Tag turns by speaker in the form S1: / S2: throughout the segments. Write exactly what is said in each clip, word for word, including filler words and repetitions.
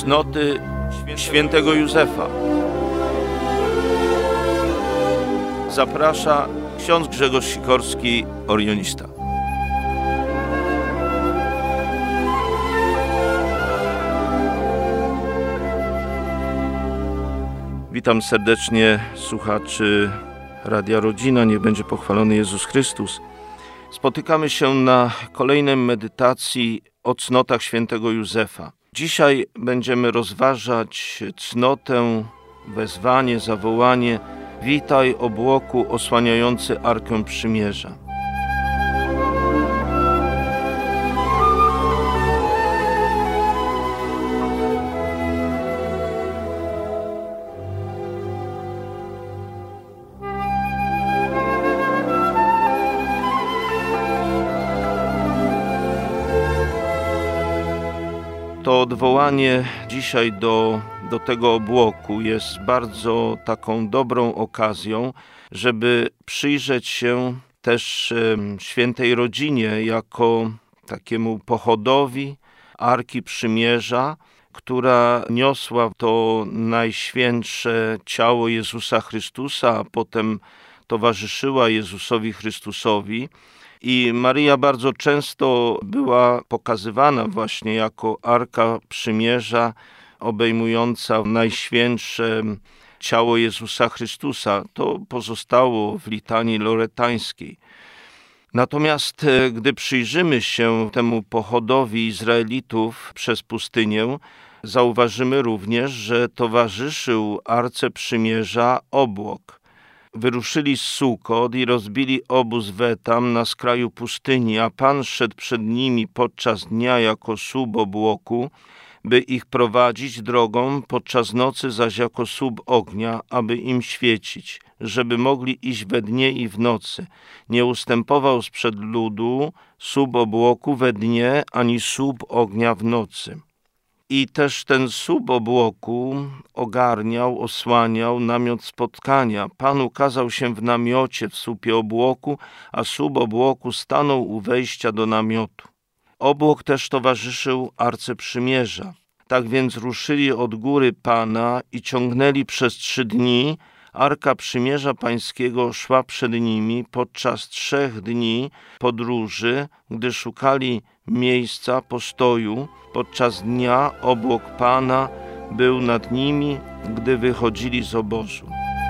S1: Cnoty świętego Józefa. Zaprasza ksiądz Grzegorz Sikorski, orionista. Witam serdecznie słuchaczy Radia Rodzina. Niech będzie pochwalony Jezus Chrystus. Spotykamy się na kolejnej medytacji o cnotach świętego Józefa. Dzisiaj będziemy rozważać cnotę, wezwanie, zawołanie: witaj, obłoku osłaniający Arkę Przymierza. To odwołanie dzisiaj do, do tego obłoku jest bardzo taką dobrą okazją, żeby przyjrzeć się też e, świętej rodzinie jako takiemu pochodowi Arki Przymierza, która niosła to najświętsze ciało Jezusa Chrystusa, a potem towarzyszyła Jezusowi Chrystusowi. I Maryja bardzo często była pokazywana właśnie jako Arka Przymierza, obejmująca najświętsze ciało Jezusa Chrystusa. To pozostało w litanii loretańskiej. Natomiast gdy przyjrzymy się temu pochodowi Izraelitów przez pustynię, zauważymy również, że towarzyszył Arce Przymierza obłok. Wyruszyli z Sukot i rozbili obóz w Etam na skraju pustyni, a Pan szedł przed nimi podczas dnia jako słup obłoku, by ich prowadzić drogą, podczas nocy zaś jako słup ognia, aby im świecić, żeby mogli iść we dnie i w nocy. Nie ustępował sprzed ludu słup obłoku we dnie, ani słup ognia w nocy. I też ten słup obłoku ogarniał, osłaniał namiot spotkania. Pan ukazał się w namiocie w słupie obłoku, a słup obłoku stanął u wejścia do namiotu. Obłok też towarzyszył Arce Przymierza. Tak więc ruszyli od góry Pana i ciągnęli przez trzy dni. Arka Przymierza Pańskiego szła przed nimi podczas trzech dni podróży, gdy szukali miejsca postoju. Podczas dnia obłok Pana był nad nimi, gdy wychodzili z obozu.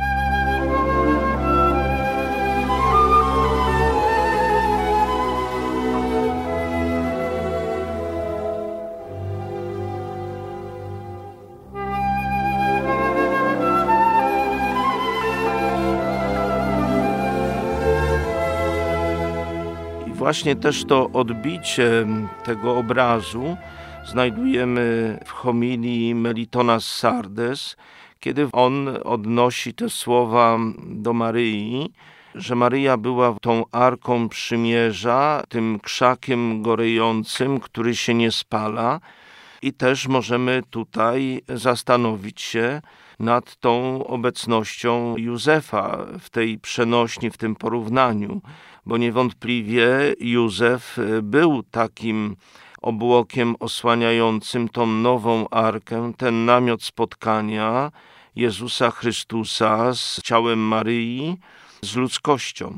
S1: Właśnie też to odbicie tego obrazu znajdujemy w homilii Melitona z Sardes, kiedy on odnosi te słowa do Maryi, że Maryja była tą Arką Przymierza, tym krzakiem gorejącym, który się nie spala. I też możemy tutaj zastanowić się nad tą obecnością Józefa w tej przenośni, w tym porównaniu, bo niewątpliwie Józef był takim obłokiem osłaniającym tą nową arkę, ten namiot spotkania Jezusa Chrystusa z ciałem Maryi, z ludzkością.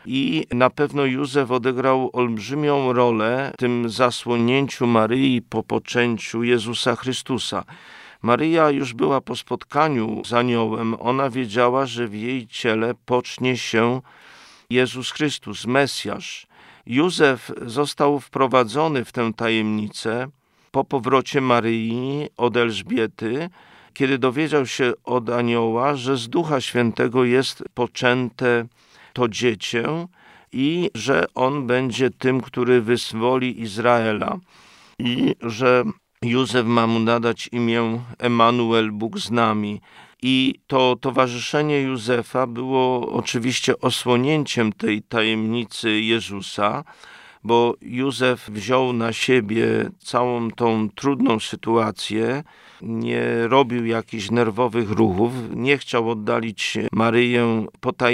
S1: I na pewno Józef odegrał olbrzymią rolę w tym zasłonięciu Maryi po poczęciu Jezusa Chrystusa. Maryja już była po spotkaniu z aniołem. Ona wiedziała, że w jej ciele pocznie się Jezus Chrystus, Mesjasz. Józef został wprowadzony w tę tajemnicę po powrocie Maryi od Elżbiety, kiedy dowiedział się od anioła, że z Ducha Świętego jest poczęte to dziecię i że on będzie tym, który wyzwoli Izraela, i że Józef ma mu nadać imię Emanuel, Bóg z nami. I to towarzyszenie Józefa było oczywiście osłonięciem tej tajemnicy Jezusa, bo Józef wziął na siebie całą tą trudną sytuację, nie robił jakichś nerwowych ruchów, nie chciał oddalić Maryję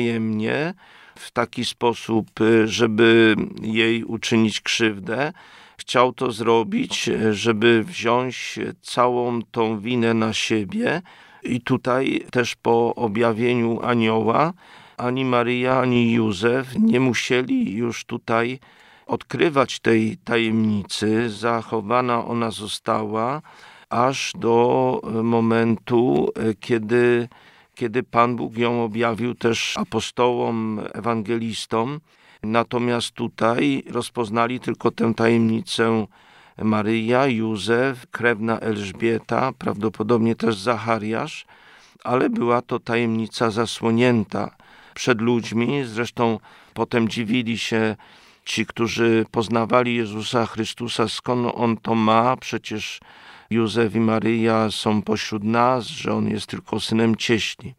S1: potajemnie w taki sposób, żeby jej uczynić krzywdę, chciał to zrobić, żeby wziąć całą tą winę na siebie. I tutaj też po objawieniu anioła ani Maryja, ani Józef nie musieli już tutaj odkrywać tej tajemnicy. Zachowana ona została aż do momentu, kiedy, kiedy Pan Bóg ją objawił też apostołom, ewangelistom. Natomiast tutaj rozpoznali tylko tę tajemnicę Maryja, Józef, krewna Elżbieta, prawdopodobnie też Zachariasz, ale była to tajemnica zasłonięta przed ludźmi. Zresztą potem dziwili się ci, którzy poznawali Jezusa Chrystusa, skąd On to ma, przecież Józef i Maryja są pośród nas, że On jest tylko synem cieśli.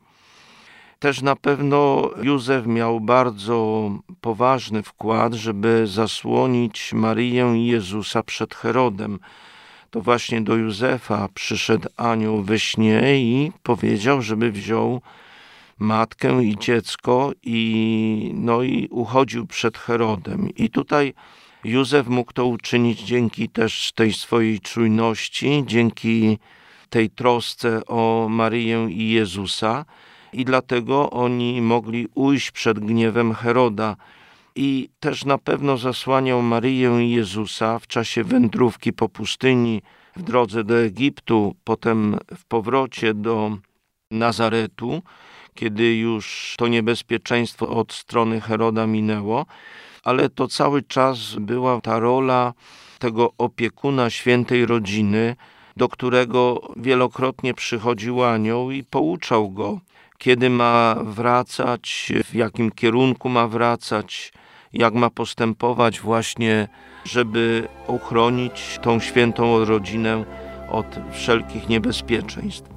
S1: Też na pewno Józef miał bardzo poważny wkład, żeby zasłonić Maryję i Jezusa przed Herodem. To właśnie do Józefa przyszedł anioł we śnie i powiedział, żeby wziął matkę i dziecko i, no i uchodził przed Herodem. I tutaj Józef mógł to uczynić dzięki też tej swojej czujności, dzięki tej trosce o Maryję i Jezusa. I dlatego oni mogli ujść przed gniewem Heroda. I też na pewno zasłaniał Maryję i Jezusa w czasie wędrówki po pustyni, w drodze do Egiptu, potem w powrocie do Nazaretu, kiedy już to niebezpieczeństwo od strony Heroda minęło, ale to cały czas była ta rola tego opiekuna świętej rodziny, do którego wielokrotnie przychodził anioł i pouczał go, kiedy ma wracać, w jakim kierunku ma wracać, jak ma postępować właśnie, żeby uchronić tą świętą rodzinę od wszelkich niebezpieczeństw.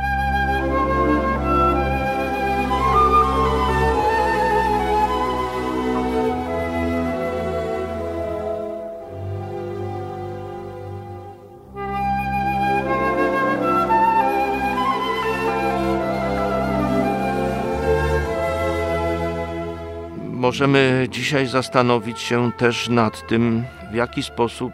S1: Możemy dzisiaj zastanowić się też nad tym, w jaki sposób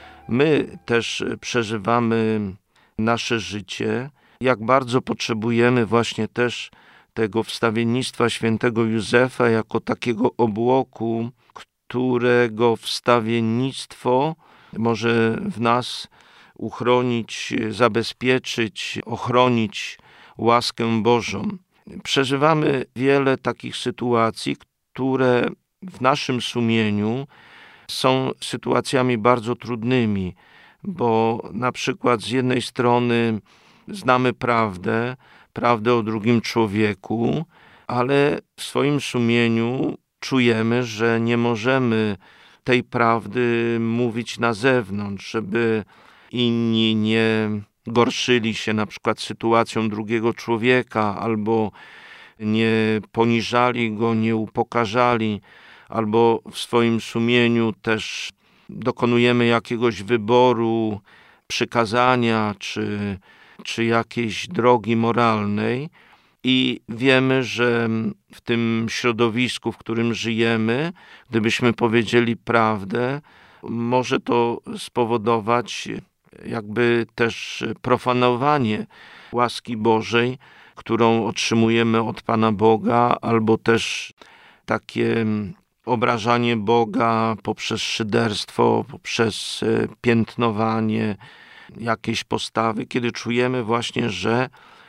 S1: my też przeżywamy nasze życie, jak bardzo potrzebujemy właśnie też tego wstawiennictwa świętego Józefa jako takiego obłoku, którego wstawiennictwo może w nas uchronić, zabezpieczyć, ochronić łaskę Bożą. Przeżywamy wiele takich sytuacji, które w naszym sumieniu są sytuacjami bardzo trudnymi, bo na przykład z jednej strony znamy prawdę, prawdę o drugim człowieku, ale w swoim sumieniu czujemy, że nie możemy tej prawdy mówić na zewnątrz, żeby inni nie gorszyli się na przykład sytuacją drugiego człowieka albo nie poniżali go, nie upokarzali, albo w swoim sumieniu też dokonujemy jakiegoś wyboru, przykazania czy, czy jakiejś drogi moralnej i wiemy, że w tym środowisku, w którym żyjemy, gdybyśmy powiedzieli prawdę, może to spowodować jakby też profanowanie łaski Bożej, którą otrzymujemy od Pana Boga, albo też takie obrażanie Boga poprzez szyderstwo, poprzez piętnowanie jakiejś postawy, kiedy czujemy właśnie, że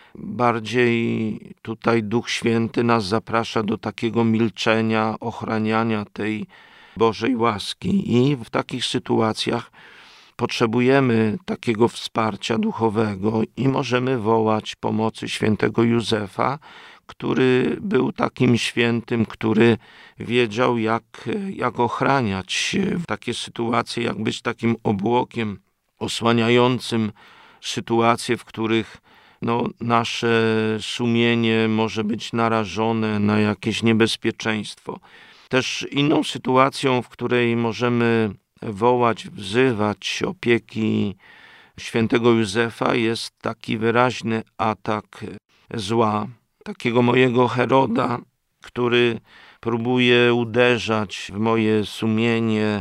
S1: bardziej tutaj Duch Święty nas zaprasza do takiego milczenia, ochraniania tej Bożej łaski. I w takich sytuacjach potrzebujemy takiego wsparcia duchowego i możemy wołać pomocy świętego Józefa, który był takim świętym, który wiedział, jak, jak ochraniać w takie sytuacje, jak być takim obłokiem osłaniającym sytuacje, w których no, nasze sumienie może być narażone na jakieś niebezpieczeństwo. Też inną sytuacją, w której możemy wołać, wzywać opieki świętego Józefa, jest taki wyraźny atak zła, takiego mojego Heroda, który próbuje uderzać w moje sumienie,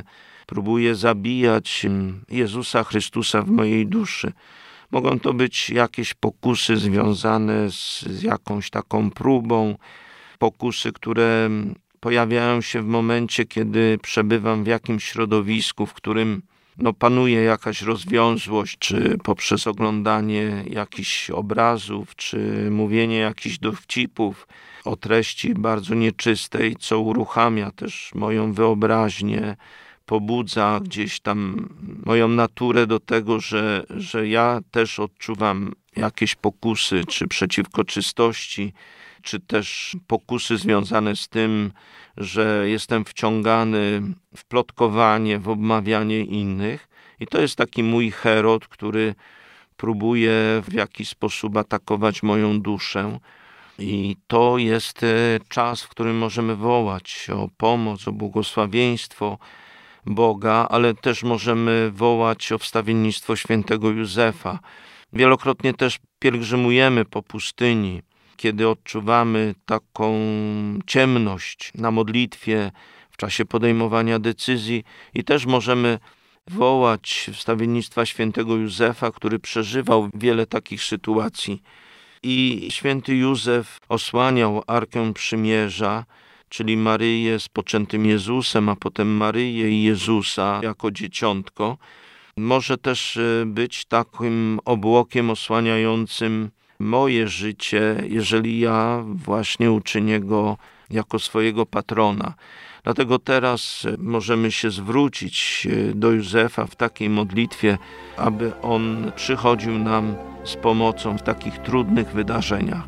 S1: próbuje zabijać Jezusa Chrystusa w mojej duszy. Mogą to być jakieś pokusy związane z, z jakąś taką próbą, pokusy, które pojawiają się w momencie, kiedy przebywam w jakimś środowisku, w którym no, panuje jakaś rozwiązłość, czy poprzez oglądanie jakichś obrazów, czy mówienie jakichś dowcipów o treści bardzo nieczystej, co uruchamia też moją wyobraźnię, pobudza gdzieś tam moją naturę do tego, że, że ja też odczuwam jakieś pokusy, czy przeciwko czystości, czy też pokusy związane z tym, że jestem wciągany w plotkowanie, w obmawianie innych. I to jest taki mój Herod, który próbuje w jakiś sposób atakować moją duszę. I to jest czas, w którym możemy wołać o pomoc, o błogosławieństwo Boga, ale też możemy wołać o wstawiennictwo świętego Józefa. Wielokrotnie też pielgrzymujemy po pustyni, kiedy odczuwamy taką ciemność na modlitwie, w czasie podejmowania decyzji i też możemy wołać wstawiennictwa świętego Józefa, który przeżywał wiele takich sytuacji. I święty Józef osłaniał Arkę Przymierza, czyli Maryję z poczętym Jezusem, a potem Maryję i Jezusa jako dzieciątko. Może też być takim obłokiem osłaniającym moje życie, jeżeli ja właśnie uczynię go jako swojego patrona. Dlatego teraz możemy się zwrócić do Józefa w takiej modlitwie, aby on przychodził nam z pomocą w takich trudnych wydarzeniach.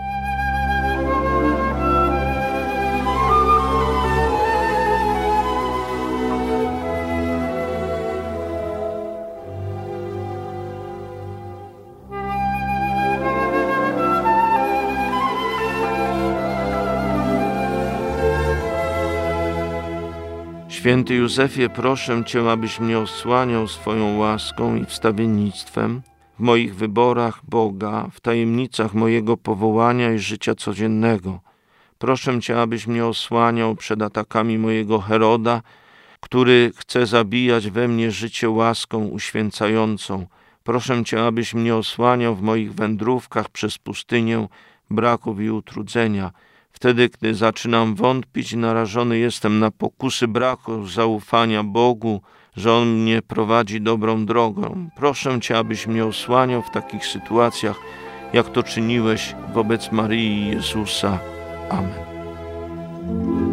S1: Święty Józefie, proszę Cię, abyś mnie osłaniał swoją łaską i wstawiennictwem w moich wyborach Boga, w tajemnicach mojego powołania i życia codziennego. Proszę Cię, abyś mnie osłaniał przed atakami mojego Heroda, który chce zabijać we mnie życie łaską uświęcającą. Proszę Cię, abyś mnie osłaniał w moich wędrówkach przez pustynię braków i utrudzenia. Wtedy, gdy zaczynam wątpić, narażony jestem na pokusy braku zaufania Bogu, że On mnie prowadzi dobrą drogą. Proszę Cię, abyś mnie osłaniał w takich sytuacjach, jak to czyniłeś wobec Maryi i Jezusa. Amen.